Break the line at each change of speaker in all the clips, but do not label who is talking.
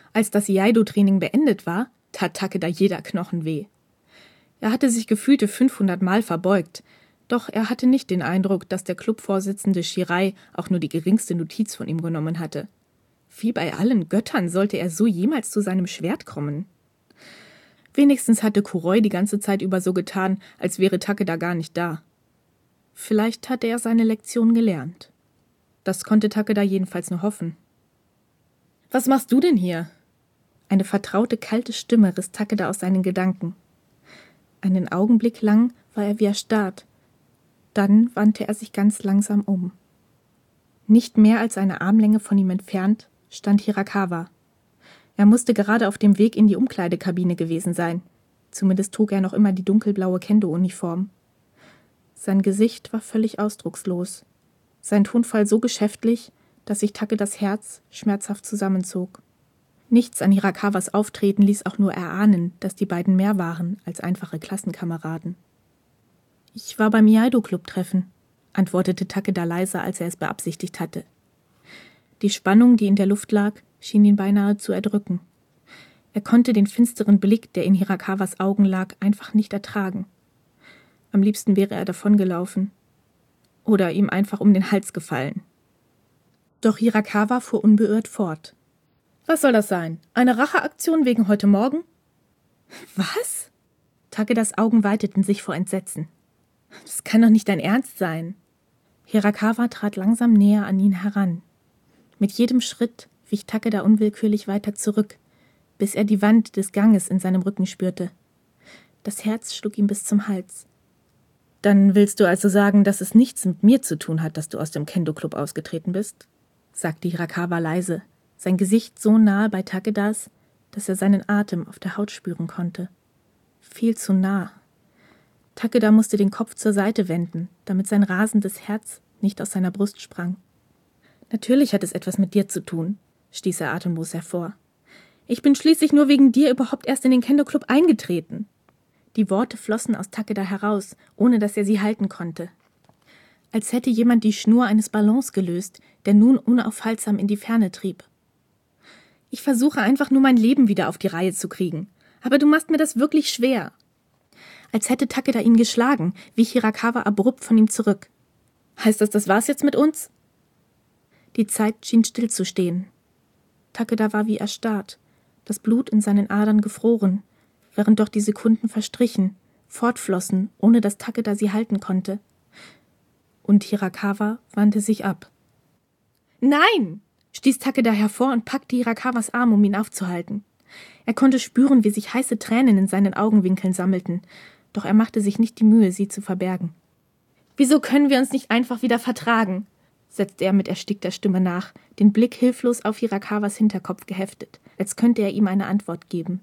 Als das Iaido-Training beendet war, tat Takeda jeder Knochen weh. Er hatte sich gefühlte 500 Mal verbeugt, doch er hatte nicht den Eindruck, dass der Clubvorsitzende Shirai auch nur die geringste Notiz von ihm genommen hatte. Wie bei allen Göttern sollte er so jemals zu seinem Schwert kommen. Wenigstens hatte Kuroi die ganze Zeit über so getan, als wäre Takeda gar nicht da. Vielleicht hatte er seine Lektion gelernt. Das konnte Takeda jedenfalls nur hoffen. »Was machst du denn hier?« Eine vertraute, kalte Stimme riss Takeda aus seinen Gedanken. Einen Augenblick lang war er wie erstarrt. Dann wandte er sich ganz langsam um. Nicht mehr als eine Armlänge von ihm entfernt stand Hirakawa. Er musste gerade auf dem Weg in die Umkleidekabine gewesen sein. Zumindest trug er noch immer die dunkelblaue Kendo-Uniform. Sein Gesicht war völlig ausdruckslos. Sein Tonfall so geschäftlich, dass sich Takedas Herz schmerzhaft zusammenzog. Nichts an Hirakawas Auftreten ließ auch nur erahnen, dass die beiden mehr waren als einfache Klassenkameraden. »Ich war beim Iaido-Club-Treffen«, antwortete Takeda leiser, als er es beabsichtigt hatte. Die Spannung, die in der Luft lag, schien ihn beinahe zu erdrücken. Er konnte den finsteren Blick, der in Hirakawas Augen lag, einfach nicht ertragen. Am liebsten wäre er davongelaufen. Oder ihm einfach um den Hals gefallen. Doch Hirakawa fuhr unbeirrt fort. »Was soll das sein? Eine Racheaktion wegen heute Morgen?« »Was?« Takedas Augen weiteten sich vor Entsetzen. »Das kann doch nicht dein Ernst sein.« Hirakawa trat langsam näher an ihn heran. Mit jedem Schritt wich Takeda unwillkürlich weiter zurück, bis er die Wand des Ganges in seinem Rücken spürte. Das Herz schlug ihm bis zum Hals. »Dann willst du also sagen, dass es nichts mit mir zu tun hat, dass du aus dem Kendo-Club ausgetreten bist?« sagte Hirakawa leise, sein Gesicht so nahe bei Takedas, dass er seinen Atem auf der Haut spüren konnte. Viel zu nah. Takeda musste den Kopf zur Seite wenden, damit sein rasendes Herz nicht aus seiner Brust sprang. »Natürlich hat es etwas mit dir zu tun«, stieß er atemlos hervor. »Ich bin schließlich nur wegen dir überhaupt erst in den Kendo-Club eingetreten.« Die Worte flossen aus Takeda heraus, ohne dass er sie halten konnte. Als hätte jemand die Schnur eines Ballons gelöst, der nun unaufhaltsam in die Ferne trieb. »Ich versuche einfach nur mein Leben wieder auf die Reihe zu kriegen. Aber du machst mir das wirklich schwer.« Als hätte Takeda ihn geschlagen, wich Hirakawa abrupt von ihm zurück. »Heißt das war's jetzt mit uns?« Die Zeit schien stillzustehen. Takeda war wie erstarrt, das Blut in seinen Adern gefroren, während doch die Sekunden verstrichen, fortflossen, ohne dass Takeda sie halten konnte. Und Hirakawa wandte sich ab. »Nein!« stieß Takeda hervor und packte Hirakawas Arm, um ihn aufzuhalten. Er konnte spüren, wie sich heiße Tränen in seinen Augenwinkeln sammelten, doch er machte sich nicht die Mühe, sie zu verbergen. »Wieso können wir uns nicht einfach wieder vertragen?« setzte er mit erstickter Stimme nach, den Blick hilflos auf Hirakawas Hinterkopf geheftet, als könnte er ihm eine Antwort geben.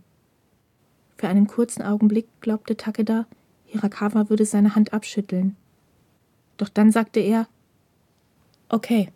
Für einen kurzen Augenblick glaubte Takeda, Hirakawa würde seine Hand abschütteln. Doch dann sagte er, »Okay.«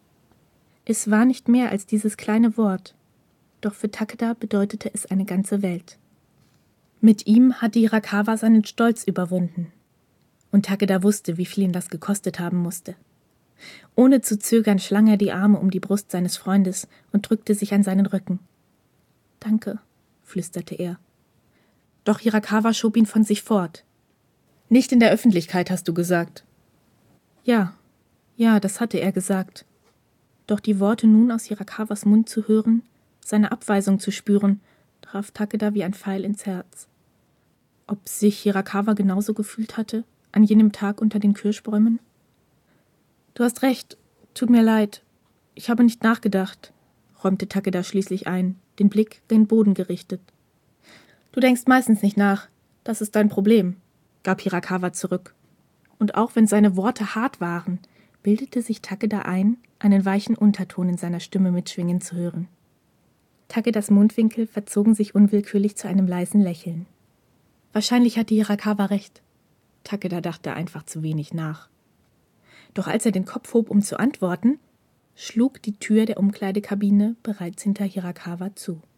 Es war nicht mehr als dieses kleine Wort, doch für Takeda bedeutete es eine ganze Welt. Mit ihm hatte Hirakawa seinen Stolz überwunden. Und Takeda wusste, wie viel ihn das gekostet haben musste. Ohne zu zögern schlang er die Arme um die Brust seines Freundes und drückte sich an seinen Rücken. »Danke«, flüsterte er. Doch Hirakawa schob ihn von sich fort. »Nicht in der Öffentlichkeit, hast du gesagt.« Ja, das hatte er gesagt. Doch die Worte nun aus Hirakawas Mund zu hören, seine Abweisung zu spüren, traf Takeda wie ein Pfeil ins Herz. Ob sich Hirakawa genauso gefühlt hatte, an jenem Tag unter den Kirschbäumen? »Du hast recht, tut mir leid. Ich habe nicht nachgedacht«, räumte Takeda schließlich ein, den Blick gen Boden gerichtet. »Du denkst meistens nicht nach. Das ist dein Problem«, gab Hirakawa zurück. Und auch wenn seine Worte hart waren, bildete sich Takeda ein, einen weichen Unterton in seiner Stimme mitschwingen zu hören. Takedas Mundwinkel verzogen sich unwillkürlich zu einem leisen Lächeln. Wahrscheinlich hatte Hirakawa recht. Takeda dachte einfach zu wenig nach. Doch als er den Kopf hob, um zu antworten, schlug die Tür der Umkleidekabine bereits hinter Hirakawa zu.